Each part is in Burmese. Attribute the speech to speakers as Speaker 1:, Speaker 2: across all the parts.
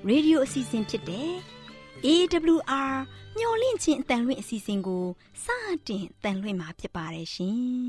Speaker 1: ရေဒီယိုအစီအစဉ်ဖြစ်တဲ့ AWR မျော်လင့်ခြင်းအတန်လွင့်အစီအစဉ်ကိုစတင်တန်လွင့်မှာဖြစ်ပါတယ်ရှင်။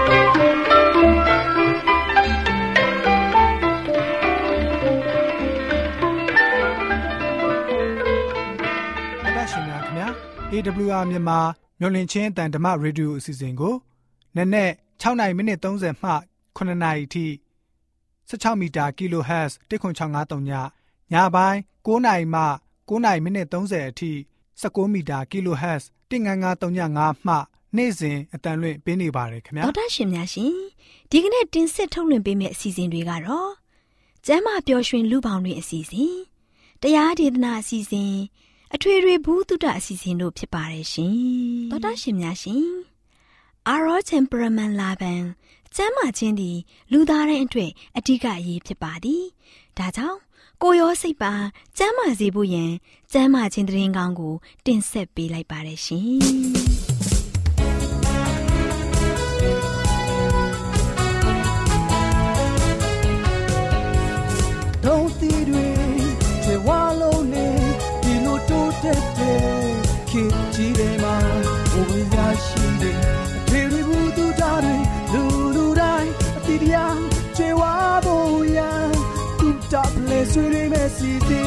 Speaker 2: ရှင်များခင်ဗျာ AWR မြန်မာမျော်လင့်ခြင်းအတန်ဓမ္မရေဒီယိုအစီအစဉ်ကိုနက်နဲ့6နာရီမိနစ်30မှ9နာရီထိ16မီတာ kHz 10653ညပိုင်း9နာရီမှ9နာရီမိနစ်30အထိ19မီတာ kHz 15535မှနေ့စဉ်အတန်လွင့်ပေးနေပါတယ်ခင်ဗျာ
Speaker 1: ဒေါက်တာရှင်များရှင်ဒီကနေ့တင်ဆက်ထုတ်လွှင့်ပေးမယ့်အစီအစဉ်တွေကတော့ကျမ်းမာပျော်ရွှင်လူပေါင်းတွင်အစီအစဉ်တရားဒေသနာအစီအစဉ်အထွေထွေဘုဒ္ဓအစီအစဉ်တို့ဖြစ်ပါတယ်ရှင်ဒေါက်တာရှင်များရှင် Our temperament လာပန်ကျမ်းမာခြင်းသည်လူသားတိုင်းအတွက်အဓိကအရေးဖြစ်ပါသည်ဒါကြောင့်ကိုယ်ရောစိတ်ပါကျမ်းမာစေဖို့ယင်ကျမ်းမာခြင်းသတင်းကောင်းကိုတင်ဆက်ပေးလိုက်ပါတယ်ရှင်
Speaker 3: ဒုံတီတွေတွေဝါလုံးနေဒီလိုတိုးတက်တဲ့ခေတ်ကြီးတွေမှာဘဝရရှိတဲ့အထွေထွေဘုဒ္ဓတာတွေလူတိုင်းအတိတရားကျွေးဝါဖို့ရန်သူတပ်လေဆွေးမဲ့စီတီ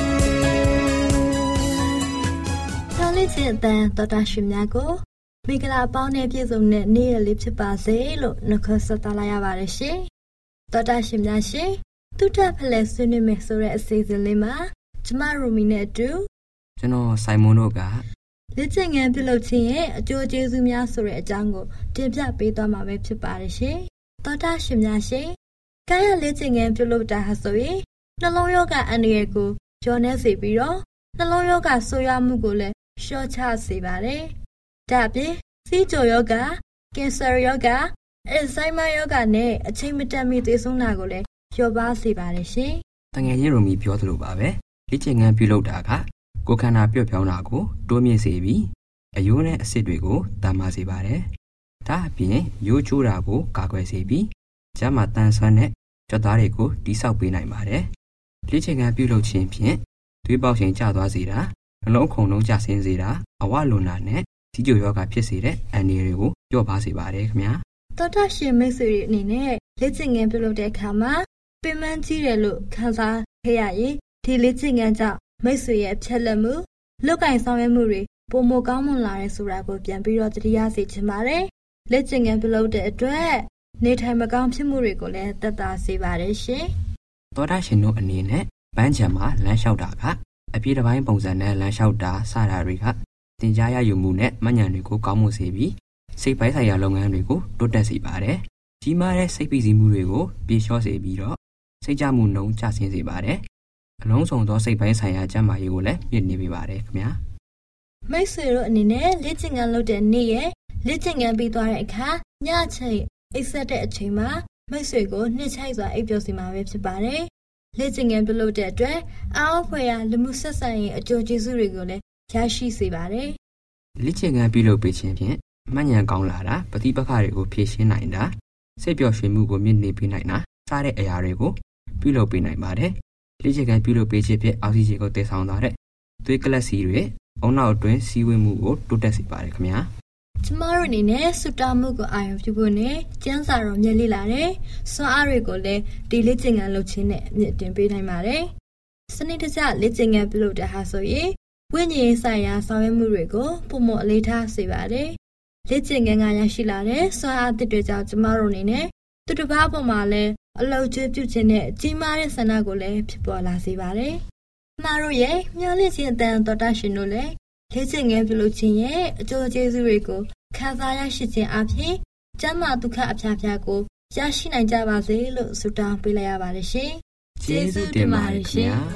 Speaker 4: ဆောင်းလေးချင်းအတန်တော်တာရှင်များကိုမိဂလာပေါင်းနဲ့ပြည့်စုံတဲ့နေ့ရက်လေးဖြစ်ပါစေလို့နှုတ်ခွန်းဆက်သလိုက်ရပါတယ်ရှင်တော်တာရှင်များရှင်သူတပ်ဖလဲဆွေးနွေးမယ်ဆိုတဲ့အစီအစဉ်လေးမှာကျမရိုမီနဲ့အတူ
Speaker 5: ကျွန်တော်ဆိုင်မွန်တို့က
Speaker 4: လက်ကျင်ငန်းပြုလုပ်ခြင်းရဲ့အကျိုးကျေးဇူးများဆိုတဲ့အကြောင်းကိုတင်ပြပေးသွားမှာပဲဖြစ်ပါတယ်ရှင်တော်တာရှင်များရှင်ကာယလက်ကျင်ငန်းပြုလုပ်တာဟာဆိုရင်နှလုံးရောဂါအန္တရာယ်ကိုကျော်နှဲစေပြီးတော့နှလုံးရောဂါဆိုးရွားမှုကိုလည်းလျှော့ချစေပါတယ်ဒါအပြင်ဆီးချိုရောဂါကင်ဆာရောဂါအယ်ဇိုင်းမာရောဂါနဲ့အချိန်မတန်မီသေဆုံးတာကိုလည်းလျော့ပါစေပါတယ်ရှင်
Speaker 5: တငယ်ချင်းရိုမီပြောသလိုပါပဲလက်ကျင်ငန်းပြုလုပ်တာကကိုယ်ခန္ဓာပြုတ်ပြောင်းတာကိုတိုးမြင့်စေပြီးအယိုးနဲ့အဆစ်တွေကိုတမ်းမာစေပါတယ်။ဒါအပြင်ရိုးချိုးတာကိုကာကွယ်စေပြီးကျန်းမာတန်ဆွမ်းတဲ့ကြွက်သားတွေကိုတိဆောက်ပေးနိုင်ပါတယ်။လက်ကျင်ငန်းပြုလုပ်ခြင်းဖြင့်သွေးပေါက်ချိန်ကျသွားစေတာနှလုံးခုန်လုံးကျဆင်းစေတာအဝလွန်တာနဲ့ဆီးချိုရောဂါဖြစ်စေတဲ့အန္တရာယ်တွေကိုလျော့ပါစေပါတယ်ခင်ဗျာ
Speaker 4: ။တော်တော်ရှင်မိတ်ဆွေတွေအနေနဲ့လက်ကျင်ငန်းပြုလုပ်တဲ့အခါမှာပင်ပန်းကြီးတယ်လို့ခံစားခဲ့ရရင်ဒီလက်ကျင်ငန်းကြောင့်မိတ်ဆွေရဲ့ဖြတ်လက်မှုလုတ်ကင်ဆောင်ရွက်မှုတွေပုံမကောင်းမွန်လာတဲ့ဆိုတာကိုပြန်ပြီးတော့သတိရစေချင်ပါတယ်။လက်ကျင်ငန်းပြုလုပ်တဲ့အတွက်နေထိုင်မကောင်းဖြစ်မှုတွေကိုလည်းသက်သာစေပါတယ်ရှင်
Speaker 5: ။သောတာရှင်တို့အနေနဲ့ပန်းချံမှာလမ်းလျှောက်တာကအပြေးတစ်ပိုင်းပုံစံနဲ့လမ်းလျှောက်တာစတာတွေကသင်ကြားရယူမှုနဲ့မှတ်ဉာဏ်တွေကိုကောင်းမွန်စေပြီးစိတ်ပိုင်းဆိုင်ရာလုပ်ငန်းတွေကိုတိုးတက်စေပါတယ်။ကြီးမားတဲ့စိတ်ဖိစီးမှုတွေကိုပြေလျှော့စေပြီးတော့စိတ်ကြမှုနှုန်းကျဆင်းစေပါတယ်။အလုံးစုံသောစိတ်ပိုင်းဆိုင်ရာကျန်းမာရေးကိုလည်းမြင့်နေပေးပါတယ်ခင်ဗျာ
Speaker 4: မိတ်ဆွေတို့အနေနဲ့လက်ကျင်ငန်းလုပ်တဲ့နေ့ရဲ့လက်ကျင်ငန်းပြီးသွားတဲ့အခါညချိန်အိပ်ဆက်တဲ့အချိန်မှာမိတ်ဆွေကိုနှစ်ချိုက်စွာအိပ်ပျော်စီမှာပဲဖြစ်ပါတယ်လက်ကျင်ငန်းပြုလုပ်တဲ့အတွက်အားအဖွယ်ရာလူမှုဆက်ဆံရေးအကျိုးကျေးဇူးတွေကိုလည်းရရှိစေပါတယ်
Speaker 5: လက်ကျင်ငန်းပြုလုပ်ပေးခြင်းဖြင့်မှတ်ဉာဏ်ကောင်းလာတာပဋိပက္ခတွေကိုဖြေရှင်းနိုင်တာစိတ်ပျော်ရွှင်မှုကိုမြင့်နေပေးနိုင်တာစတဲ့အရာတွေကိုပြုလုပ်ပေးနိုင်ပါတယ်လက်ကျင်ငန်းပြုလုပ်ပေးခြင်းဖြင့်အောက်ဆီဂျင်ကိုတည်ဆောင်သွားတဲ့သွေးကလပ်စီတွေအုံနောက်အတွင်းစီးဝေးမှုကိုတိုးတက်စေပါတယ်ခင်ဗျာ
Speaker 4: ကျမတို့အနေနဲ့စူတာမှုကိုအာရုံပြုဖို့နဲ့ကျန်းစာတော်မြတ်လေ့လာတဲ့စွမ်းအားတွေကိုလည်းဒီလေ့ကျင့်ခန်းလုပ်ခြင်းနဲ့အမြင့်တင်ပေးနိုင်ပါတယ်စနစ်တကျလေ့ကျင့်ခန်းပြုလုပ်တဲ့ဟာဆိုရင်ဝိညာဉ်ဆိုင်ရာဆောင်ရွက်မှုတွေကိုပုံမအလေးထားစေပါတယ်လေ့ကျင့်ခန်းကရရှိလာတဲ့စွမ်းအားသစ်တွေကြောင့်ကျမတို့အနေနဲ့သူတစ်ပါးပေါ်မှာလည်းအလုပ်ကျွေးပြုခြင်းနဲ့ကြီးမားတဲ့ဆန္ဒကိုလည်းဖြစ်ပေါ်လာစေပါတယ်ကျမတို့ရဲ့မျှော်လင့်ခြင်းအတန်တော်တာရှင်တို့လည်းလေ့ကျင့်ခန်းပြုလုပ်ခြင်းရဲ့အကျိုးကျေးဇူးတွေကိုခံစားရရှိခြင်းအပြင်ကျမ်းမာဒုက္ခအဖျားဖျားကိုရရှိနိုင်ကြပါစေလို့ဆုတောင်းပေးလိုက်ရပါတယ်ရှင်
Speaker 5: ။ကျေးဇူးတင်ပါတယ်ခင်ဗျာ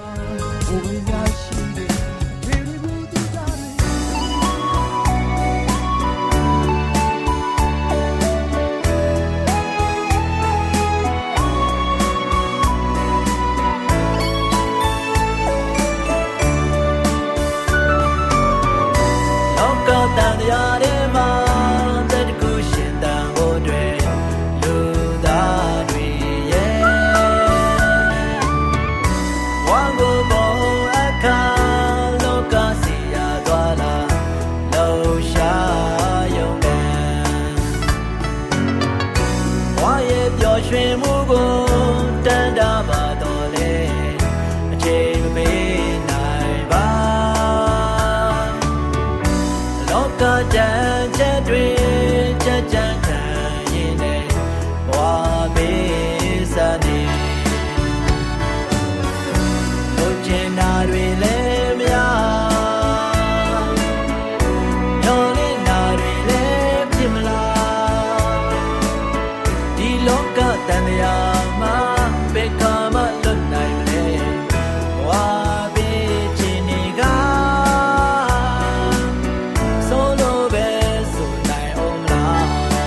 Speaker 3: တန်တရားတွေမှာတဲ့တခုရှင်တန်ဖို့တွေလူသားတွေရဲ့ဝါကိုပေါ်အခါကတန်ချက်တွေချက်ချမ်းခံရင်နဲ့ဘဝပေးစနေတို့ချင်တာတွေလည်းမရညော်လင်းတာတွေလည်းဖြစ်မလားဒီလောကတန်တရားမှာဘယ်ကမှလွတ်နိုင်မလဲဘဝပေးခြင်းတွေကဆိုလိုပဲဆိုနိုင်အောင်မလား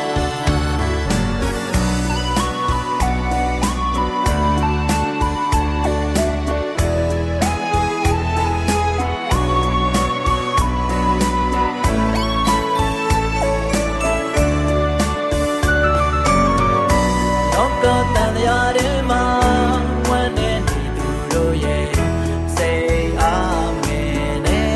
Speaker 3: လောကတန်တရားတွေမှာဝမ်းနေသူတို့ရဲ့စိတ်အားမင်းနဲ့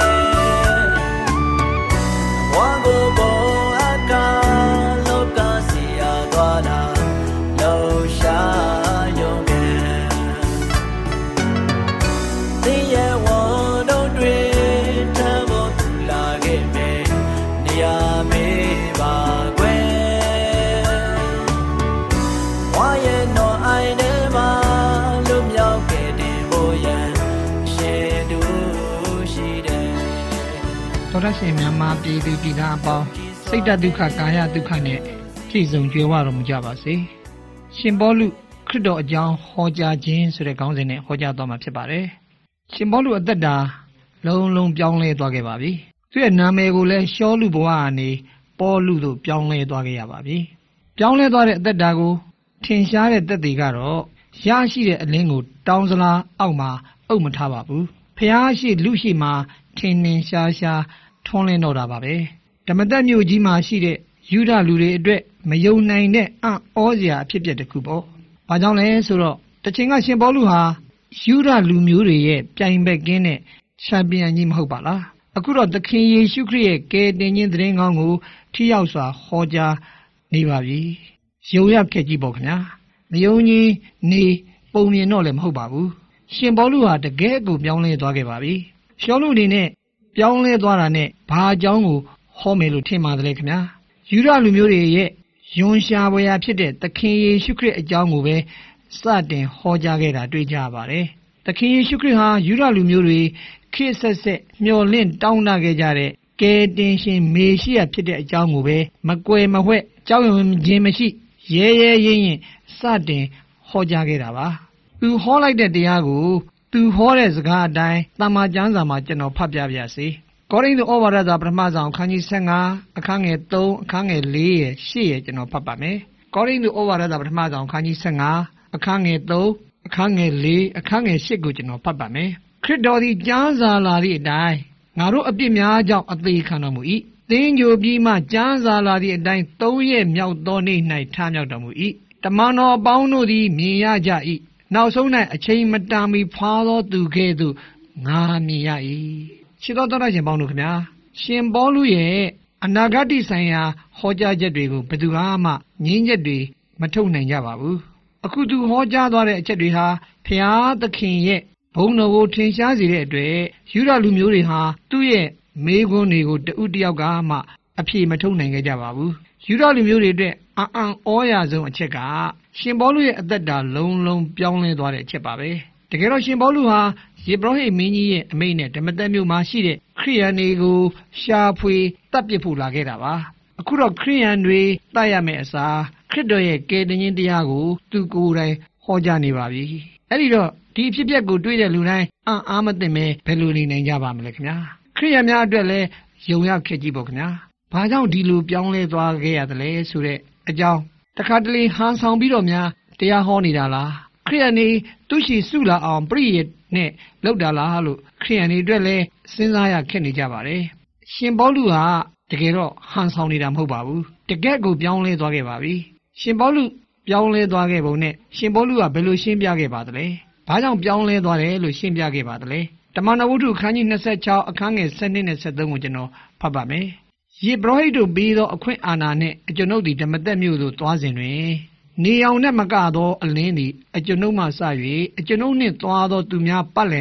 Speaker 3: ဝါကိုဘောအကာလောကစီရသွားတာလောရှာယုံကဲတင်းရဲ့ဝန်တို့တွေထမ်းဖို့သူလာခဲ့မယ်နေရာမေးပါကွယ်ဝါရဲ့နော်အိုင်ထဲမှာလွတ်မြောက်ခဲ့တဲ့ဘိုးရန်ရှင်သူရှိတယ်
Speaker 6: သောရရှင်မြန်မာပြည်သူပြည်သားအပေါင်းစိတ်ဓာတ်ဒုက္ခကာယဒုက္ခနဲ့ပြည့်စုံကြွယ်ဝတော်မူကြပါစေရှင်ပေါလုခရစ်တော်အကြောင်းဟောကြားခြင်းဆိုတဲ့ခေါင်းစဉ်နဲ့ဟောကြားသွားမှာဖြစ်ပါတယ်ရှင်ပေါလုအသက်တာလုံးလုံးပြောင်းလဲသွားခဲ့ပါပြီသူရဲ့နာမည်ကိုလည်းရှောလုဘဝကနေပေါလုသို့ပြောင်းလဲသွားခဲ့ရပါပြီပြောင်းလဲသွားတဲ့အသက်တာကိုထင်ရှားတဲ့သက်သေကတော့ရရှိတဲ့အလင်းကိုတောင်းစလားအောက်မှာအုပ်မထားပါဘူးဖျားရှိလူရှိမှာထင်ထင်ရှားရှားထွန်းလင်းတော့တာပါပဲဓမ္မသက်မြို့ကြီးမှာရှိတဲ့ယူဒလူတွေအတွက်မယုံနိုင်တဲ့အံ့ဩစရာအဖြစ်အပျက်တစ်ခုပေါ့။ဘာကြောင့်လဲဆိုတော့တချိန်ကရှင်ပေါလုဟာယူဒလူမျိုးတွေရဲ့ပြိုင်ဘက်ကင်းတဲ့ချန်ပီယံကြီးမဟုတ်ပါလား။အခုတော့သခင်ယေရှုခရစ်ရဲ့ကယ်တင်ခြင်းသတင်းကောင်းကိုထိရောက်စွာဟောကြားနေပါပြီ။ယုံရခဲ့ကြည့်ပေါ့ခင်ဗျာ။မယုံကြီးနေပုံမြင်တော့လည်းမဟုတ်ပါဘူး။ရှင်ပေါလုဟာတကယ်ကိုပြောင်းလဲသွားခဲ့ပါပြီ။ရှောလုအနေနဲ့ပြောင်းလဲသွားတာနဲ့ဘာအကြောင်းကိုဟောမယ်လို့ထင်ပါတယ်ခင်ဗျာယူဒလူမျိုးတွေရဲ့ယွန်ရှားပွဲရာဖြစ်တဲ့သခင်ယေရှုခရစ်အကြောင်းကိုပဲစတင်ဟောကြားခဲ့တာတွေ့ကြပါတယ်သခင်ယေရှုခရစ်ဟာယူဒလူမျိုးတွေခေတ်ဆက်ဆက်မျှော်လင့်တောင်းတခဲ့ကြတဲ့ကယ်တင်ရှင်မေရှိယဖြစ်တဲ့အကြောင်းကိုပဲမကွယ်မဝှက်ကြောက်ရွံ့ခြင်းမရှိရဲရဲရင့်ရင့်စတင်ဟောကြားခဲ့တာပါသူဟောလိုက်တဲ့တရားကိုသူဟောတဲ့စကားအတိုင်းတမန်ကျမ်းစာမှာကျွန်တော်ဖတ်ပြပါရစေကောရိန္သုဩဝါဒစာပထမဆောင်အခန်းကြီး15အခန်းငယ်3အခန်းငယ်4ရဲ့8ရဲ့ကျွန်တော်ဖတ်ပါမယ်ကောရိန္သုဩဝါဒစာပထမဆောင်အခန်းကြီး15အခန်းငယ်3အခန်းငယ်4အခန်းငယ်8ကိုကျွန်တော်ဖတ်ပါမယ်ခရစ်တော်သည်ကျမ်းစာလာသည့်အတိုင်းငါတို့အပြစ်များကြောင့်အသေးခံတော်မူ၏သင်ကြိုပြီးမှကျမ်းစာလာသည့်အတိုင်း3ရက်မြောက်သောနေ့၌ထမြောက်တော်မူ၏တမန်တော်အပေါင်းတို့သည်မြင်ရကြ၏နောက်ဆုံး၌အချိန်မတာမီဖွာသောသူကဲ့သို့ငါမြင်ရ၏ရှိသောတော်ရှင်ပေါင်းတို့ခင်ဗျာရှင်ပေါလုရဲ့အနာဂတ်ဆိုင်ရာဟောကြားချက်တွေကိုဘယ်သူမှငြင်းချက်တွေမထုတ်နိုင်ကြပါဘူးအခုသူဟောကြားသွားတဲ့အချက်တွေဟာဖျားသခင်ရဲ့ဘုန်းတော်ကိုထင်ရှားစေတဲ့အတွက်ယူဒလူမျိုးတွေဟာသူ့ရဲ့မေးခွန်းတွေကိုတဦးတယောက်ကမှအဖြေမထုတ်နိုင်ကြပါဘူးယူဒလူမျိုးတွေအတွက်အံ့ဩရဆုံးအချက်ကရှင်ပေါလုရဲ့အသက်တာလုံးလုံးပြောင်းလဲသွားတဲ့အချက်ပါပဲတကယ်တော့ရှင်ပေါလုဟာယေဘရဟိမင်းကြီးရဲ့အမိန့်နဲ့ဓမ္မသက်မြို့မှာရှိတဲ့ခရိယန်တွေကိုရှာဖွေတပ်ပစ်ဖို့လာခဲ့တာပါအခုတော့ခရိယန်တွေတတ်ရမယ့်အစားခရစ်တော်ရဲ့ကယ်တင်ခြင်းတရားကိုသူကိုယ်တိုင်ဟောကြားနေပါပြီအဲ့ဒီတော့ဒီအဖြစ်အပျက်ကိုတွေးတဲ့လူတိုင်းအားမသိမဲဘယ်လိုနေနိုင်ကြပါမလဲခင်ဗျာခရိယန်များအတွက်လည်းယုံရခဲ့ကြည့်ပေါ့ခင်ဗျာဘာကြောင့်ဒီလိုပြောင်းလဲသွားခဲ့ရသလဲဆိုတဲ့အကြောင်းတခါတလေဟန်ဆောင်ပြီးတော့များတရားဟောနေတာလားခရိယန်တွေသူရှိစုလာအောင်ပြည့်နဲ့လောက်တာလားလို့ခရိယန်တွေအတွက်လည်းစဉ်းစားရခက်နေကြပါတယ်ရှင်ပေါလုဟာတကယ်တော့ဟန်ဆောင်နေတာမဟုတ်ပါဘူးတကယ့်ကိုပြောင်းလဲသွားခဲ့ပါပြီရှင်ပေါလုပြောင်းလဲသွားခဲ့ပုံနဲ့ရှင်ပေါလုကဘယ်လိုရှင်းပြခဲ့ပါသလဲဘာကြောင့်ပြောင်းလဲသွားတယ်လို့ရှင်းပြခဲ့ပါသလဲတမန်တော်ဝတ္ထုအခန်းကြီး26အခန်းငယ်7နဲ့73ကိုကျွန်တော်ဖတ်ပါမယ်ယေဘရဟိတို့ပြီးသောအခွင့်အာဏာနှင့်အကျွန်ုပ်သည်ဓမ္မသက်မြို့သို့သွားစဉ်တွင်နေအောင်နဲ့မကသောအလင်းသည်အကျွန်ုပ်မှစ၍အကျွန်ုပ်နှင့်သွားသောသူများပတ်လည်၌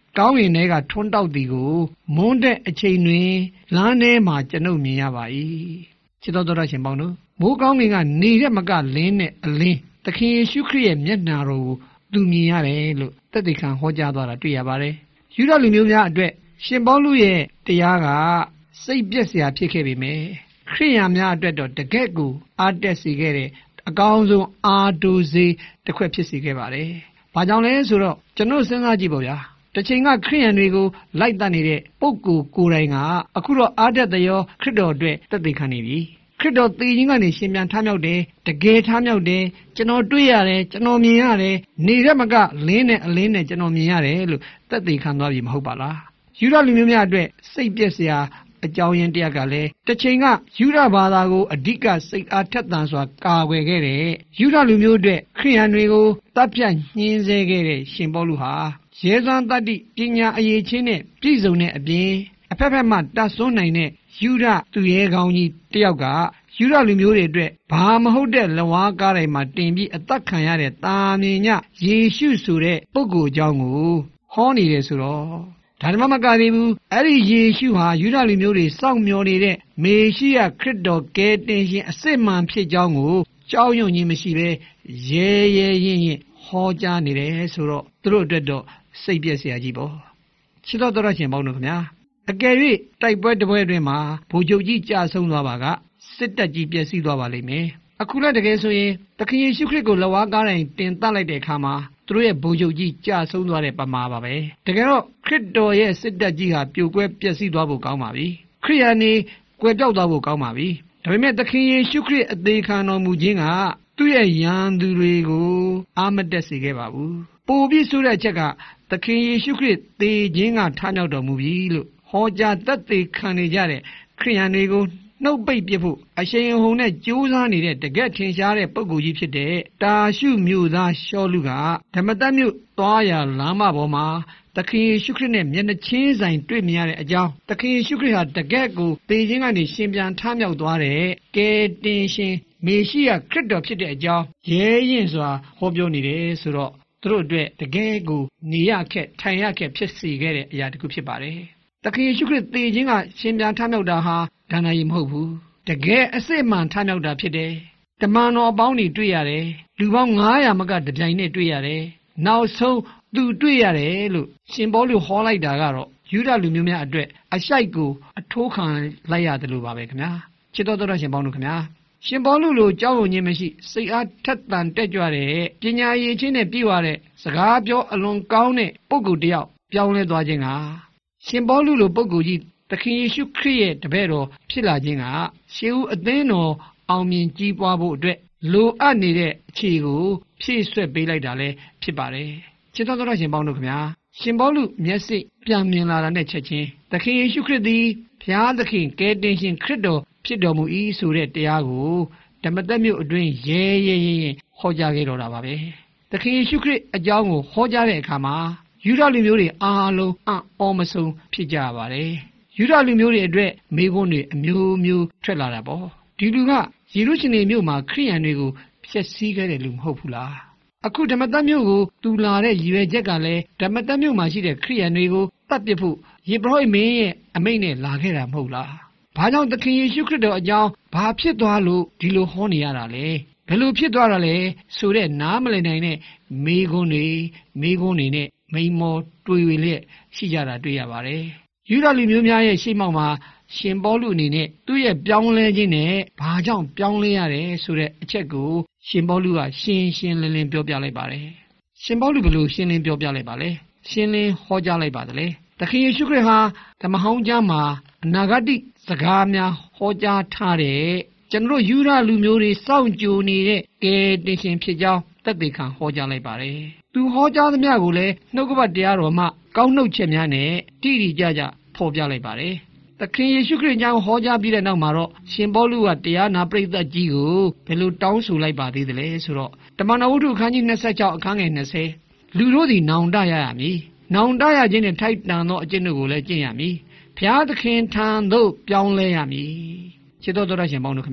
Speaker 6: ကောင်းကင်ထဲကထွန်းတောက်သည်ကိုမွန်းတဲ့အချိန်တွင်လမ်းထဲမှာကျွန်ုပ်မြင်ရပါ၏ချစ်တော်သောရှင်ပေါင်းတို့မိုးကောင်းကင်ကနေရက်မကလင်းနဲ့အလင်းသခင်ယေရှုခရစ်ရဲ့မျက်နှာတော်ကိုသူမြင်ရတယ်လို့သက်သေခံဟောကြားသွားတာတွေ့ရပါတယ်ယူဒလူမျိုးများအတွက်ရှင်ပေါလုရဲ့တရားကစိတ်ပြည့်စရာဖြစ်ခဲ့ပေမယ့်ခရိယာများအတွက်တော့တကယ့်ကိုအားတက်စေခဲ့တဲ့အကောင်းဆုံးအားတိုးစေတစ်ခွက်ဖြစ်စေခဲ့ပါတယ်။ဘာကြောင့်လဲဆိုတော့ကျွန်တော်စဉ်းစားကြည့်ပါဗျာ။တစ်ချိန်ကခရိယန်တွေကိုလိုက်တတ်နေတဲ့ပုဂ္ဂိုလ်ကိုယ်တိုင်ကအခုတော့အားတက်တဲ့ရောခရစ်တော်အတွက်သက်သေခံနေပြီ။ခရစ်တော်သေခြင်းကနေရှင်ပြန်ထမြောက်တယ်တကယ်ထမြောက်တယ်ကျွန်တော်တွေ့ရတယ်ကျွန်တော်မြင်ရတယ်နေရက်မကလင်းနဲ့အလင်းနဲ့ကျွန်တော်မြင်ရတယ်လို့သက်သေခံသွားပြီမဟုတ်ပါလား။ယူဒလူမျိုးများအတွက်စိတ်ပြည့်စရာအကြောင်းရင်းတရားကလည်းတစ်ချိန်ကယူဒဘာသာကိုအဓိကစိတ်အားထက်သန်စွာကာကွယ်ခဲ့တဲ့ယူဒလူမျိုးတွေခရိယန်တွေကိုတပ်ဖြတ်ညှင်းဆဲခဲ့တဲ့ရှင်ပေါလုဟာရဲစွမ်းတတ္တိပညာအရေးချင်းနဲ့ပြည့်စုံတဲ့အပြင်အဖက်ဖက်မှတတ်ဆွမ်းနိုင်တဲ့ယူဒသူရဲကောင်းကြီးတယောက်ကယူဒလူမျိုးတွေအတွက်ဘာမဟုတ်တဲ့လဝါကားတိုင်းမှာတင်ပြီးအသက်ခံရတဲ့တာမင်ညယေရှုဆိုတဲ့ပုဂ္ဂိုလ်အကြောင်းကိုဟောနေတယ်ဆိုတော့ဒါမှမကသေးဘူးအဲ့ဒီယေရှုဟာယူဒလူမျိုးတွေစောင့်မျှော်နေတဲ့မေရှိယခရစ်တော်ကယ်တင်ရှင်အစစ်မှန်ဖြစ်ကြောင်းကိုကြောက်ရွံ့ခြင်းမရှိဘဲရဲရဲရင်ရင်ဟောကြားနေတယ်ဆိုတော့သူတို့အတွက်တော့စိတ်ပြည့်စရာကြီးပေါ့ချစ်တော်တော်ရှင်ပေါင်းတို့ခင်ဗျာအကယ်၍တိုက်ပွဲတစ်ပွဲအတွင်းမှာဗိုလ်ချုပ်ကြီးကြာဆုံးသွားပါကစစ်တပ်ကြီးပျက်စီးသွားပါလိမ့်မယ်အခုလည်းတကယ်ဆိုရင်သခင်ယေရှုခရစ်ကိုလက်ဝါးကားတိုင်းတင်သတ်လိုက်တဲ့အခါမှာသူတို့ရဲ့ဗိုလ်ချုပ်ကြီးကြာဆုံးသွားတဲ့ပမာပါပဲတကယ်တော့ခရစ်တော်ရဲ့စစ်တပ်ကြီးဟာပြိုကွဲပျက်စီးသွားဖို့ကောင်းပါပြီခရိယာနေကွယ်ပြောက်သွားဖို့ကောင်းပါပြီဒါပေမဲ့သခင်ယေရှုခရစ်အသေးခံတော်မူခြင်းကသူ့ရဲ့ယံသူတွေကိုအာမတက်စေခဲ့ပါဘူးပိုပြီးဆိုတဲ့အချက်ကသခင်ယေရှုခရစ်သေခြင်းကထမြောက်တော်မူပြီလို့ဟောကြားသက်သေခံနေကြတဲ့ခရိယန်တွေကိုနှုတ်ပိတ်ပြဖို့အရှိန်အဟုန်နဲ့ကြိုးစားနေတဲ့တကယ့်ထင်ရှားတဲ့ပုဂ္ဂိုလ်ကြီးဖြစ်တဲ့တာရှုမြို့သားရှောလုကဓမ္မသတ်မြို့သွားရာလမ်းမပေါ်မှာသခင်ယေရှုခရစ်နဲ့မျက်နှာချင်းဆိုင်တွေ့မြင်ရတဲ့အကြောင်းသခင်ယေရှုခရစ်ဟာတကယ့်ကိုသေခြင်းကနေရှင်ပြန်ထမြောက်သွားတဲ့ကယ်တင်ရှင်မေရှိယခရစ်တော်ဖြစ်တဲ့အကြောင်းရဲရင်စွာဟောပြောနေတယ်ဆိုတော့သူတို့အတွက်တကယ်ကိုနေရခက်ထိုင်ရခက်ဖြစ်စေခဲ့တဲ့အရာတစ်ခုဖြစ်ပါတယ်သခင်ယေရှုခရစ်သေခြင်းကရှင်ပြန်ထမြောက်တာဟာဒါနရီမဟုတ်ဘူးတကယ်အစစ်မှန်ထမြောက်တာဖြစ်တယ်တမန်တော်အပေါင်းတွေတွေ့ရတယ်လူပေါင်း900မကတပြိုင်နဲ့တွေ့ရတယ်နောက်ဆုံးသူတွေ့ရတယ်လို့ရှင်ပေါလုဟောလိုက်တာကတော့ယူဒလူမျိုးများအတွက်အရှိုက်ကိုအထိုးခံလိုက်ရတယ်လို့ပါပဲခင်ဗျာချစ်တော်တော်ရှင်ပေါင်းတို့ခင်ဗျာရှင်ပေါလုလိုကြောက်ရွံ့ခြင်းမရှိစိတ်အားထက်သန်တက်ကြွတဲ့ပညာရည်ချင်းနဲ့ပြည့်ဝတဲ့စကားပြောအလွန်ကောင်းတဲ့ပုဂ္ဂိုလ်တယောက်ပြောင်းလဲသွားခြင်းကရှင်ပေါလုလိုပုဂ္ဂိုလ်ကြီးသခင်ယေရှုခရစ်ရဲ့တပည့်တော်ဖြစ်လာခြင်းကရှေးဦးအသင်းတော်အောင်မြင်ကြီးပွားဖို့အတွက်လိုအပ်နေတဲ့အခြေကိုဖြည့်ဆွက်ပေးလိုက်တာလည်းဖြစ်ပါတယ်ချစ်တော်တော်ရှင်ပေါင်းတို့ခင်ဗျာရှင်ပေါလုမျက်စိပြန်မြင်လာတာနဲ့ချက်ချင်းသခင်ယေရှုခရစ်သည်ဘုရားသခင်ကယ်တင်ရှင်ခရစ်တော်ဖြစ်တော်မူ၏ဆိုတဲ့တရားကိုဓမ္မသက်မြို့အတွင်းရဲရဲရဲဟောကြားခဲ့တော်တာပါပဲသခင်ယေရှုခရစ်အကြောင်းကိုဟောကြားတဲ့အခါမှာယူဒလူမျိုးတွေအားလုံးအော်မဆုံးဖြစ်ကြပါတယ်ယူဒလူမျိုးတွေအတွက်မိခွန်းတွေအမျိုးမျိုးထွက်လာတာပေါ့ဒီလူကယေရုရှလင်မြို့မှာခရိယန်တွေကိုဖျက်ဆီးခဲ့တဲ့လူမဟုတ်ဘူးလားအခုဓမ္မသတ်မြို့ကိုတူလာတဲ့ရည်ရွယ်ချက်ကလည်းဓမ္မသတ်မြို့မှာရှိတဲ့ခရိယန်တွေကိုတတ်ပစ်ဖို့ယေဘုဟိမင်းရဲ့အမိန့်နဲ့လာခဲ့တာမဟုတ်လားဘာကြောင့်သခင်ယေရှုခရစ်တော်အကြောင်းဘာဖြစ်သွားလို့ဒီလိုဟောနေရတာလဲဘယ်လိုဖြစ်သွားတာလဲဆိုတဲ့နားမလည်နိုင်တဲ့မိခွန်းတွေနဲ့မိန်မောတွေ့ရလျက်ရှိကြတာတွေ့ရပါတယ်ယူဒလူမျိုးများရဲ့ရှေ့မှောက်မှာရှင်ပေါလုအနေနဲ့သူ့ရဲ့ပြောင်းလဲခြင်းနဲ့ဘာကြောင့်ပြောင်းလဲရတယ်ဆိုတဲ့အချက်ကိုရှင်ပေါလုကရှင်းလင်းပြောပြလိုက်ပါတယ်ရှင်ပေါလုဘယ်လိုရှင်းလင်းပြောပြလိုက်ပါလဲရှင်းလင်းဟောကြားလိုက်ပါတယ်လေသခင်ယေရှုခရစ်ဟာဓမ္မဟောင်းကျမ်းမှာအနာဂတ်စကားများဟောကြားထားတဲ့ကျွန်တော်ယူဒလူမျိုးတွေစောင့်ကြိုနေတဲ့ကယ်တင်ရှင်ဖြစ်ကြောင်းသက်သေခံဟောကြားလိုက်ပါတယ်သူဟောကြားသမျှကိုလည်းနှုတ်ကပတ်တရားတော်မှကောင်းနှုတ်ချက်များနဲ့တိတိကျကျဖော်ပြလိုက်ပါတယ်သခင်ယေရှုခရစ်ကြောင့်ဟောကြားပြီးတဲ့နောက်မှာတော့ရှင်ပေါလုကတရားနာပရိသတ်ကြီးကိုဘယ်လိုတောင်းဆိုလိုက်ပါသေးတယ်လဲဆိုတော့တမန်တော်ဝတ္ထုအခန်းကြီး26အခန်းငယ်20လူတို့သည်နောင်တရရမည်နောင်တရခြင်းနဲ့ထိုက်တန်သောအကျင့်တို့ကိုလည်းကျင့်ရမည်ဘုရားသခင်ထံသို့ပြောင်းလဲရမည်ချစ်တော်တော်ရှင်ပေါင်းတို့ခင်ဗျာ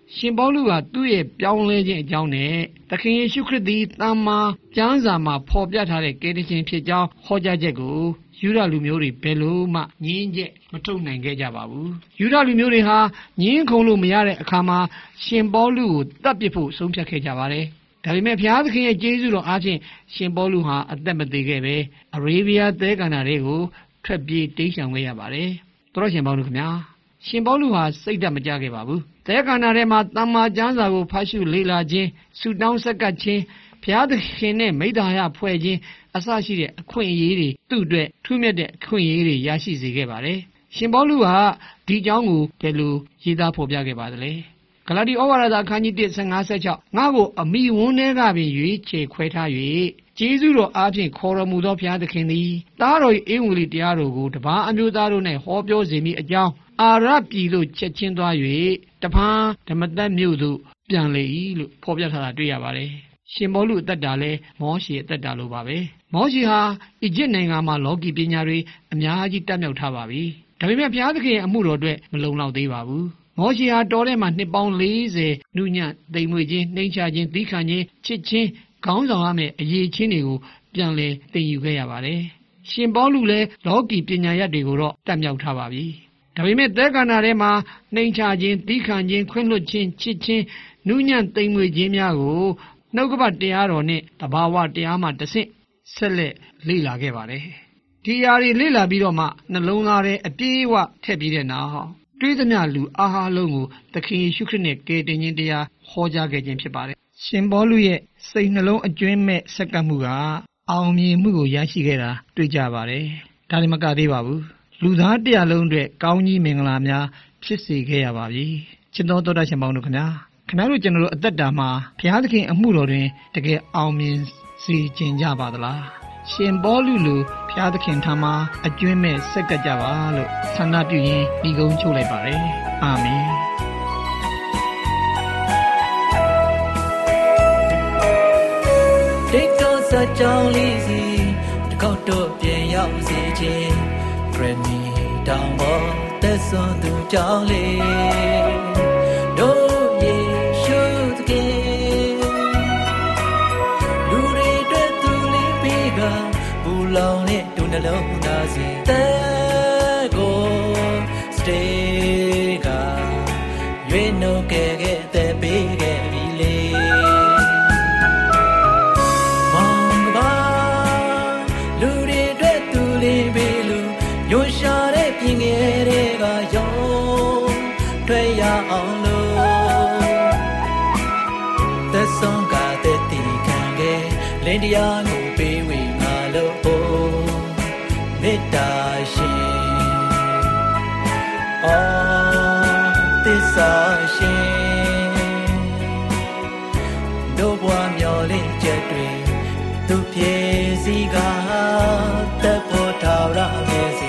Speaker 6: ရှင်ပေါလုကသူ့ရဲ့ပြောင်းလဲခြင်းအကြောင်းနဲ့သခင်ယေရှုခရစ်သည်တမ္မာကျမ်းစာမှာဖော်ပြထားတဲ့ကယ်တင်ခြင်းဖြစ်ကြောင်းဟောကြားချက်ကိုယူဒလူမျိုးတွေဘယ်လို့မှငြင်းချက်မထုတ်နိုင်ခဲ့ကြပါဘူးယူဒလူမျိုးတွေဟာငြင်းခုံလို့မရတဲ့အခါမှာရှင်ပေါလုကိုတတ်ပစ်ဖို့ဆုံးဖြတ်ခဲ့ကြပါတယ်ဒါပေမဲ့ဘုရားသခင်ရဲ့ကျေးဇူးတော်အားဖြင့်ရှင်ပေါလုဟာအသက်မသေးခဲ့ပဲအရေဗီးယားသဲကန္တာတွေကိုထွက်ပြေးတိမ်းရှောင်ခဲ့ရပါတယ်တော်ရှင်ပေါလုခင်ဗျာရှင်ပေါလုဟာစိတ်ဓာတ်မကျခဲ့ပါဘူးသဲကန္တာထဲမှာတမ္မာကျမ်းစာကိုဖတ်ရှုလေ့လာခြင်းဆုတောင်းဆက်ကပ်ခြင်းဘုရားသခင်နဲ့မိသားရဖွဲ့ခြင်းအစရှိတဲ့အခွင့်အရေးတွေသူ့အတွက်ထူးမြတ်တဲ့အခွင့်အရေးတွေရရှိစေခဲ့ပါတယ်ရှင်ပေါလုဟာဒီအကြောင်းကိုဘယ်လိုရေးသားဖော်ပြခဲ့ပါသလဲဂလာတိဩဝါဒစာအခန်းကြီး 1:15-16 ငါ့ကိုအမိဝန်းထဲကပင်ရွေးချယ်ခွဲထား၍ကျေးဇူးတော်အားဖြင့်ခေါ်တော်မူသောဘုရားသခင်သည်သားတော်၏ဧဝံဂေလိတရားတော်ကိုတပါးအမျိုးသားတို့၌ဟောပြောစေမည်အကြောင်းအာရပြည်သို့ချက်ချင်းသွား၍တဖန်ဓမ္မသက်မြို့သို့ပြန်လေ၏လို့ဖော်ပြထားတာတွေ့ရပါတယ်ရှင်ပေါလုအသက်တာလဲမောရှေအသက်တာလိုပါပဲမောရှေဟာအီဂျစ်နိုင်ငံမှာလောကီပညာတွေအများကြီးတတ်မြောက်ထားပါပြီဒါပေမဲ့ဘုရားသခင်ရဲ့အမှုတော်အတွက်မလုံလောက်သေးပါဘူးမောရှေဟာတောထဲမှာနှစ်ပေါင်း40နုညံ့တိမ်မွေ့ခြင်းနှိမ့်ချခြင်းသီးခံခြင်းချစ်ခြင်းခေါင်းဆောင်ရမယ့်အရေးချင်းတွေကိုပြန်လည်သင်ယူခဲ့ရပါတယ်ရှင်ပေါလုလည်းလောကီပညာရပ်တွေကိုတော့တတ်မြောက်ထားပါပြီဒါပေမဲ့သဲကန္တာထဲမှာနှိမ့်ချခြင်းသီးခံခြင်းခွင့်လွှတ်ခြင်းချစ်ခြင်းနုညံ့တိမ်မွေ့ခြင်းများကိုနှုတ်ကပတ်တရားတော်နဲ့တဘာဝတရားမှတဆင့်ဆက်လက်လေ့လာခဲ့ပါတယ်ဒီအရာတွေလေ့လာပြီးတော့မှနှလုံးသားထဲအပြည့်အဝထည့်ပြီးတဲ့နောက်တွေးသမျှလူအားလုံးကိုသခင်ယေရှုခရစ်နဲ့ကယ်တင်ခြင်းတရားဟောကြားခဲ့ခြင်းဖြစ်ပါတယ်ရှင်ပေါလုရဲ့စိတ်နှလုံးအကျွမ်းမဲ့ဆက်ကပ်မှုကအောင်မြင်မှုကိုရရှိခဲ့တာတွေ့ကြပါတယ်ဒါလည်းမကသေးပါဘူးလူသားတရားလုံးအတွက်ကောင်းကြီးမင်္ဂလာများဖြစ်စေခဲ့ရပါပြီချစ်တော်သောတာရှင်ပေါင်းတို့ခင်ဗျာတို့ကျွန်တော်တို့အသက်တာမှာဘုရားသခင်အမှုတော်တွင်တကယ်အောင်မြင်စေခြင်းကြပါသလားရှင်ပေါလုလိုဘုရားသခင်ထံမှာအကျွမ်းမဲ့ဆက်ကပ်ကြပါလို့ဆန္ဒပြုရင်းဒီကုန်းချုပ်လိုက်ပါတယ်အာမင်
Speaker 3: တိတ်တော့စကြောင်းလေးစီတကောက်တော့ပြန်ရောက်စေခြင်းဂရနီတောင်ပေါ်သက်စွန်သူကြောင်းလေးတို့ယေရှုသခင်လူတွေအတွက်သူလေးပေးကပူလောင်တဲ့ဒုနှလုံးသားစီတဲ့ကိုစတေးကရွေးနှုတ်ခဲ့တဲ့ပေးခဲ့ပြီလေညွှန်ရှာတဲ့ပြင်ငယ်တွေကရောတွေ့ရအောင်လို့သက်ဆုံးကတဲ့တီခံခဲ့လင်းတရားကိုပေးဝေငါလို့မေတ္တာရှင်သစ္စာရှင်တို့ဘဝမျော်လင့်ချက်တွေသူပြေစီကတပ်ဖို့ထာဝရမြေစီ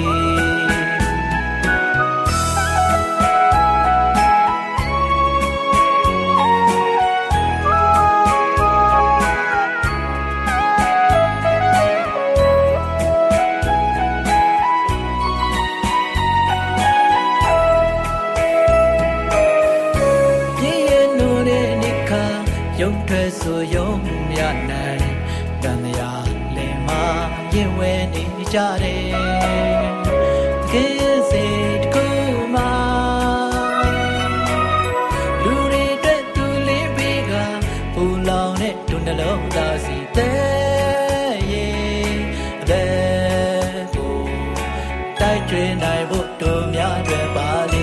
Speaker 3: ယုံထွက်ဆိုယုံမြနိုင်တန်ရာလင်မရင်ဝဲနေကြတယ်တကယ်စေတကူမှာလူတွေအတွက်သူလေးပေးကပူလောင်တဲ့ဒုနှလုံးသားစီတဲ့ရဲ့တဲ့ကိုတိုက်ကျွေးနိုင်ဖို့တို့များတွေပါလေ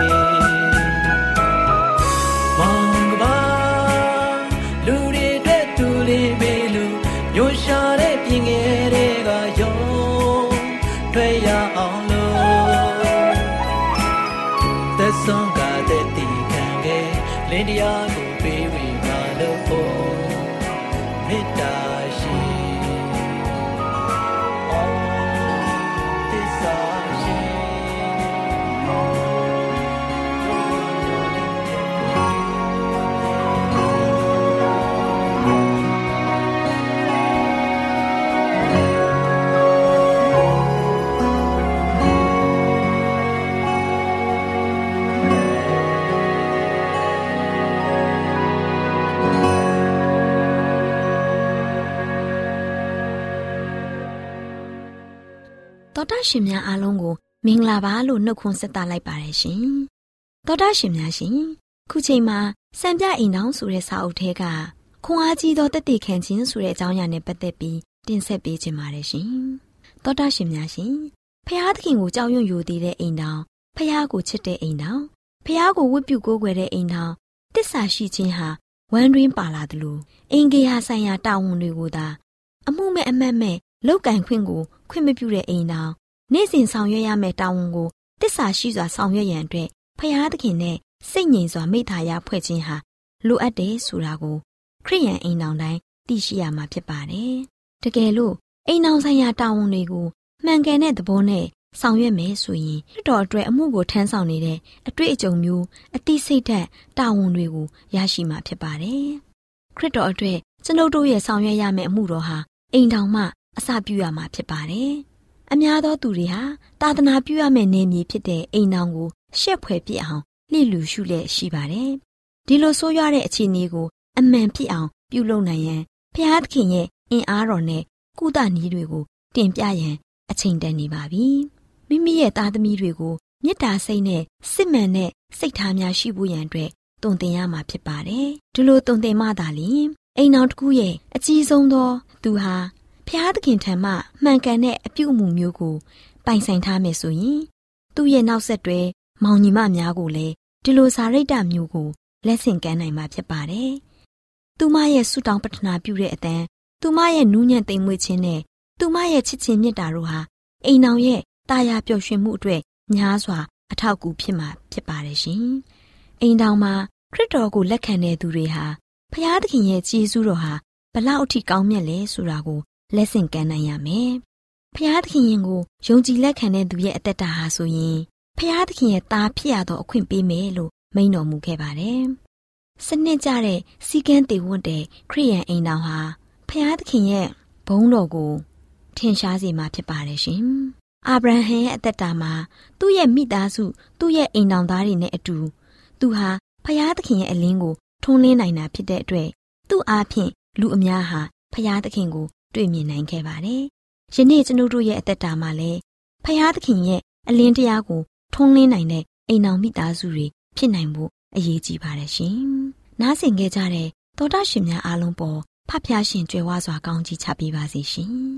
Speaker 3: ညွှန်ရှာတဲ့ပြင်ငယ်တွေကရောတွေ့ရအောင်လို့သက်ဆုံးကတဲ့တီခံခဲ့လင်းတရားကိုပေးဝေပါလို့မေတ္တာရှင်သစ္စာရှင်
Speaker 1: သောတာရှင်များအားလုံးကိုမင်္ဂလာပါလို့နှုတ်ခွန်းဆက်သလိုက်ပါတယ်ရှင်။သောတာရှင်များရှင်ခုချိန်မှာစံပြအိမ်တော်ဆိုတဲ့စာအုပ်ထဲကခွန်အားကြီးသောတသက်ခံခြင်းဆိုတဲ့အကြောင်းအရာနဲ့ပတ်သက်ပြီးတင်ဆက်ပေးခြင်းပါတယ်ရှင်။သောတာရှင်များရှင်ဖျားသခင်ကိုကြောက်ရွံ့ယိုသေးတဲ့အိမ်တော်ဖျားကိုချစ်တဲ့အိမ်တော်ဖျားကိုဝတ်ပြုကိုးကွယ်တဲ့အိမ်တော်တစ္ဆာရှိခြင်းဟာဝမ်းတွင်းပါလာသလိုအင်္ဂေဟာဆိုင်ရာတာဝန်တွေကိုသာအမှုမဲ့အမတ်မဲ့လောက်ကင်ခွင့်ကိုခွင့်မပြုတဲ့အိမ်တော်နေ့စဉ်ဆောင်ရွက်ရမယ့်တာဝန်ကိုတစ္ဆာရှိစွာဆောင်ရွက်ရန်အတွက်ဖျားသခင်နဲ့စိတ်ငြိမ်စွာမိသားရဖွဲ့ခြင်းဟာလိုအပ်တယ်ဆိုတာကိုခရစ်ယာန်အိမ်တော်တိုင်းသိရှိရမှာဖြစ်ပါတယ်။တကယ်လို့အိမ်တော်ဆိုင်ရာတာဝန်တွေကိုမှန်ကန်တဲ့သဘောနဲ့ဆောင်ရွက်မယ်ဆိုရင်ခရစ်တော်အတွက်အမှုကိုထမ်းဆောင်နေတဲ့အတွေ့အကြုံမျိုးအသိစိတ်ဓာတ်တာဝန်တွေကိုရရှိမှာဖြစ်ပါတယ်။ခရစ်တော်အတွက်ကျွန်ုပ်တို့ရဲ့ဆောင်ရွက်ရမယ့်အမှုတော်ဟာအိမ်တော်မှအစပြုရမှာဖြစ်ပါတယ်။အများသောသူတွေဟာသာသနာပြုရမယ့်နေမြေဖြစ်တဲ့အိမ်တော်ကိုရှက်ဖွယ်ပြစ်အောင်လှစ်လူရှုလက်ရှိပါတယ်။ဒီလိုဆိုးရွားတဲ့အခြေအနေကိုအမှန်ဖြစ်အောင်ပြုလုပ်နိုင်ရန်ဖျားသခင်ရဲ့အင်အားတော်နဲ့ကုသနည်းတွေကိုတင်ပြရန်အချိန်တန်နေပါပြီ။မိမိရဲ့သားသမီးတွေကိုမေတ္တာစိတ်နဲ့စစ်မှန်တဲ့စိတ်ထားများရှိဖို့ရန်အတွက်တုံသင်ရမှာဖြစ်ပါတယ်။ဒီလိုတုံသင်မှသာလျှင်အိမ်တော်တစ်ခုရဲ့အကြီးဆုံးသောသူဟာဖျားသခင်ထံမှမှန်ကန်တဲ့အပြုအမူမျိုးကိုပိုင်ဆိုင်ထားမယ်ဆိုရင်သူ့ရဲ့နောက်ဆက်တွဲမောင်ညီမများကိုလည်းဒီလိုစာရိတ္တမျိုးကိုလက်ဆင့်ကမ်းနိုင်မှာဖြစ်ပါတယ်။သူမရဲ့ဆုတောင်းပတနာပြုတဲ့အတန်သူမရဲ့နူးညံ့သိမ်မွေ့ခြင်းနဲ့သူမရဲ့ချစ်ခြင်းမေတ္တာတို့ဟာအိမ်တော်ရဲ့တာယာပျော်ရွှင်မှုအတွက်များစွာအထောက်အကူဖြစ်မှာဖြစ်ပါတယ်ရှင်။အိမ်တော်မှာခရစ်တော်ကိုလက်ခံတဲ့သူတွေဟာဖျားသခင်ရဲ့ကျေးဇူးတော်ဟာဘလောက်အထိကောင်းမြတ်လဲဆိုတာကိုလက်ဆင့်ကမ်းနိုင်ရမယ်။ဖျားသခင်ကိုယုံကြည်လက်ခံတဲ့သူရဲ့အသက်တာဟာဆိုရင်ဖျားသခင်ရဲ့သားဖြစ်ရသောအခွင့်ပေးမယ်လို့မိန့်တော်မူခဲ့ပါတယ်။စနစ်ကျတဲ့စီကံတည်ဝတ်တဲ့ခရစ်ယာန်အိမ်တော်ဟာဖျားသခင်ရဲ့ဘုန်းတော်ကိုထင်ရှားစေမှာဖြစ်ပါတယ်ရှင်။အာဗြဟံရဲ့အသက်တာမှာသူ့ရဲ့မိသားစုသူ့ရဲ့အိမ်တော်သားတွေနဲ့အတူသူဟာဖျားသခင်ရဲ့အလင်းကိုထွန်းလင်းနိုင်တာဖြစ်တဲ့အတွက်သူ့အားဖြင့်လူအများဟာဖျားသခင်ကိုတွေ့မြင်နိုင်ခဲ့ပါတယ်။ယနေ့ကျွန်ုပ်တို့ရဲ့အသက်တာမှာလည်းဖျားသခင်ရဲ့အလင်းတရားကိုထွန်းလင်းနိုင်တဲ့အိမ်တော်မိသားစုတွေဖြစ်နိုင်ဖို့အရေးကြီးပါတယ်ရှင်။နားဆင်ခဲ့ကြတဲ့သောတာရှင်များအားလုံးပေါ်ဖဖျားရှင်ကြွယ်ဝစွာကောင်းချီးချပေးပါစေရှင်။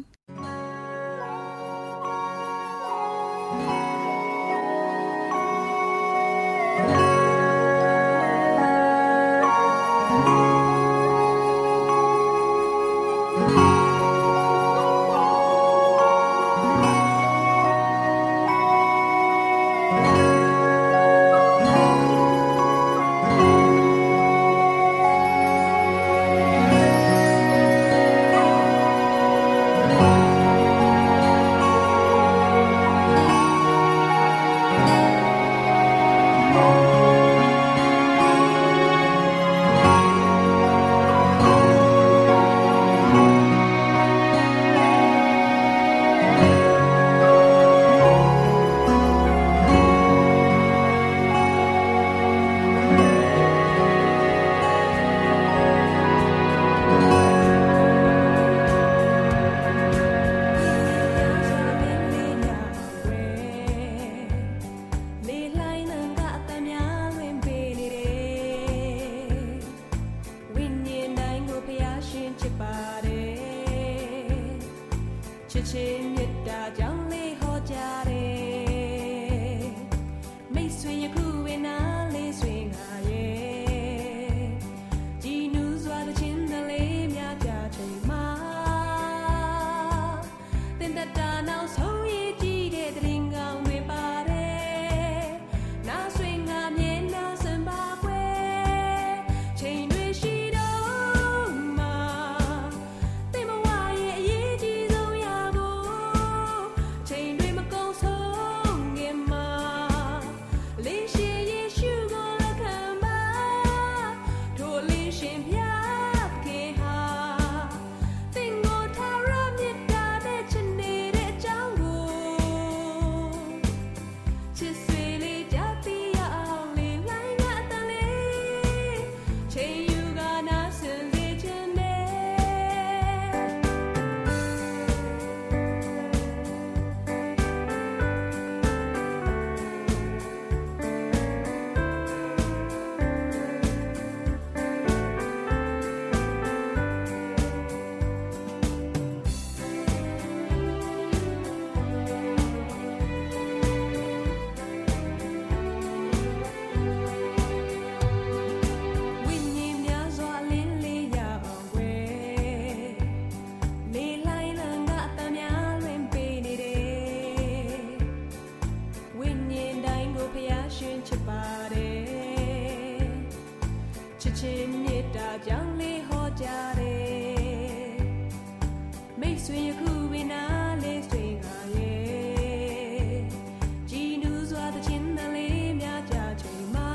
Speaker 7: တယ်ချစ်ချင်းမေတ္တာကြောင့်လေးဟောကြတယ်မိတ်ဆွေယခုပင်နာလေးဆွေကရဲ့ကြည်နူးစွာသချင်းတလေးများကြချိန်မှာ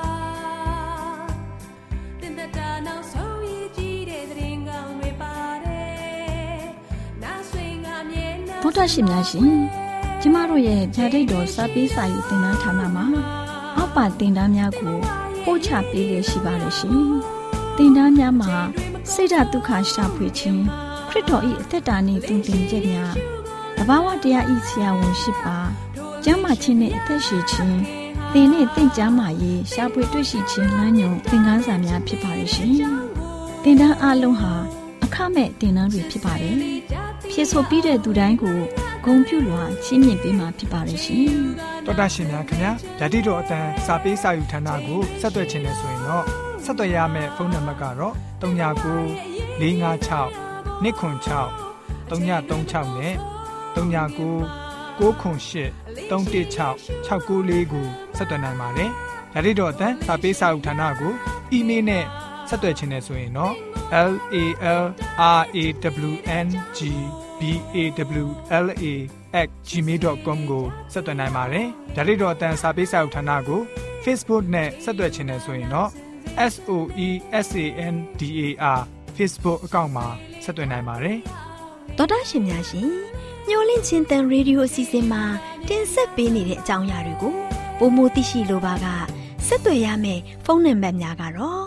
Speaker 7: တင်သက်တာနောက်ဆုံးရည်ကြည်တဲ့သရင်ကောင်းတွေပါတယ်နားဆွေငါမြဲနာ
Speaker 1: ဗုဒ္ဓရှင်များရှင်ကျမတို့ရဲ့ဂျာတိတ်တော်စာပေးစာယူသင်တန်းဌာနမှာအောက်ပါသင်တန်းများကိုပို့ချပေးရရှိပါတယ်ရှင်သင်တန်းများမှာစိတ်ဓာတ်ဒုက္ခရှာဖွေခြင်းခရစ်တော်၏အသက်တာနှင့်သင်တင်ချက်များတဘာဝတရားဤဆရာဝန်ရှိပါကျမ်းမာခြင်းနှင့်အသက်ရှိခြင်းသင်နှင့်သင်ကြားမှာရေးရှာဖွေတွေ့ရှိခြင်းလမ်းညွန်သင်ခန်းစာများဖြစ်ပါရဲ့ရှင်သင်တန်းအလုံးဟာအခမဲ့သင်တန်းတွေဖြစ်ပါတယ်ဖြည့်ဆို့ပြီးတဲ့သူတိုင်းကိုဂုဏ်ပြုလွှာချီးမြှင့်ပေးမှာဖြစ်ပါတယ်ရှင်
Speaker 2: တော်တာရှင်များခင်ဗျာဓာတိတော်အတန်းစာပေးစာယူဌာနကိုဆက်သွယ်ခြင်းနဲ့ဆိုရင်တော့ဆက်သွယ်ရမယ့်ဖုန်းနံပါတ်ကတော့39 656 296 336နဲ့39 998 316 694ကိုဆက်သွယ်နိုင်ပါတယ်ဓာတိတော်အတန်းစာပေးစာယူဌာနကိုအီးမေးလ်နဲ့ဆက်သွယ်ခြင်းနဲ့ဆိုရင်တော့LALRAWNGBAWLA@gmail.com ကိုဆက်သွင်းနိုင်ပါတယ်။ဒါ့အပြင်တော့အတန်းစာပေးစာဥထာဏာကို Facebook နဲ့ဆက်သွယ်ခြင်းနဲ့ဆိုရင်တော့ SOESANDAR Facebook အကောင့်မှာဆက်သွင်းနိုင်ပါတယ်
Speaker 1: ။ဒေါက်တာရှင်များရှင်ညှိုလင့်ချင်းတန်ရေဒီယိုအစီအစဉ်မှာတင်ဆက်ပေးနေတဲ့အကြောင်းအရာတွေကိုပိုမိုသိရှိလိုပါကဆက်သွယ်ရမယ့်ဖုန်းနံပါတ်များကတော့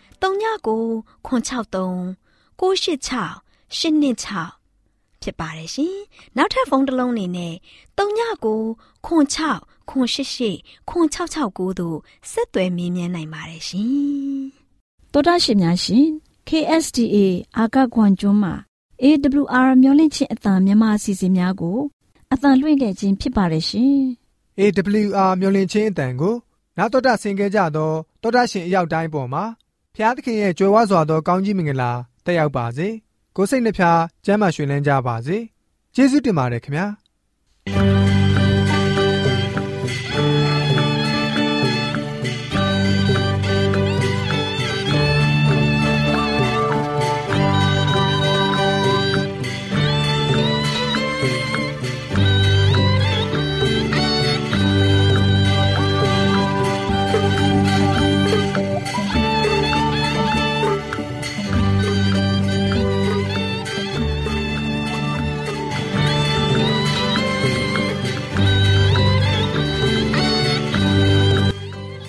Speaker 1: 39 963 986 826ဖြစ်ပါတယ်ရှင်။နောက်ထပ်ဖုန်းတစ်လုံးနေနဲ့39 96 988 9669တို့ဆက်သွယ်မြင်းမြန်းနိုင်ပါတယ်ရှင်။သောတာရှင်များရှင် KSTA အာကခွန်ကျွန်းမှာ AWR မျိုးလင့်ချင်းအတန်မြန်မာအစီအစဉ်များကိုအတန်လွှင့်ခဲ့ခြင်းဖြစ်ပါတယ်ရှင်
Speaker 2: ။ AWR မျိုးလင့်ချင်းအတန်ကိုနောက်တော်တာဆင် gay ကြတော့တော်တာရှင်အရောက်တိုင်းပေါ်မှာဖျားသခင်ရဲ့ကြွယ်ဝစွာသောကောင်းကြီးမင်္ဂလာတက်ရောက်ပါစေကိုယ်စိတ်နှဖျားကျမ်းမာရွှင်လန်းကြပါစေကျေးဇူးတင်ပါတယ်ခင်ဗျာ